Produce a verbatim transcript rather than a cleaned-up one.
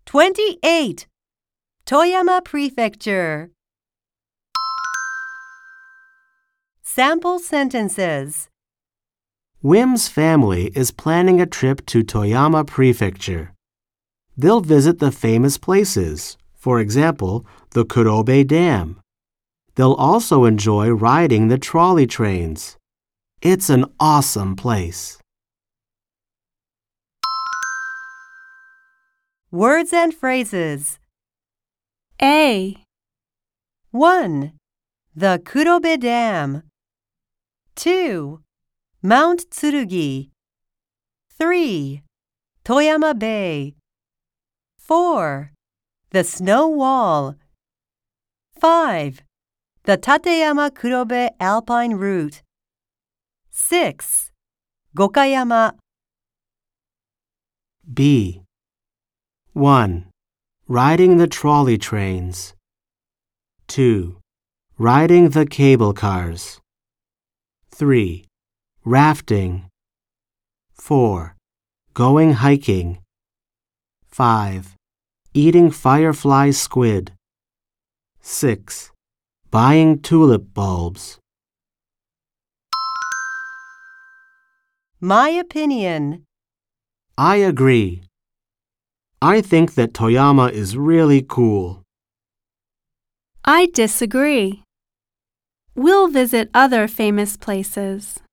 twenty-eight. Toyama Prefecture. Sample sentences. Wim's family is planning a trip to Toyama Prefecture. They'll visit the famous places, for example, the Kurobe Dam. They'll also enjoy riding the trolley trains. It's an awesome place. Words and phrases. A. one. The Kurobe Dam. two. Mount Tsurugi. three. Toyama Bay. four. The Snow Wall. five. The Tateyama Kurobe Alpine Route. six. Gokayama. B. one. Riding the trolley trains. two. Riding the cable cars. three. Rafting. four. Going hiking. five. Eating firefly squid. six. Buying tulip bulbs. My opinion. I agree. I think that Toyama is really cool. I disagree. We'll visit other famous places.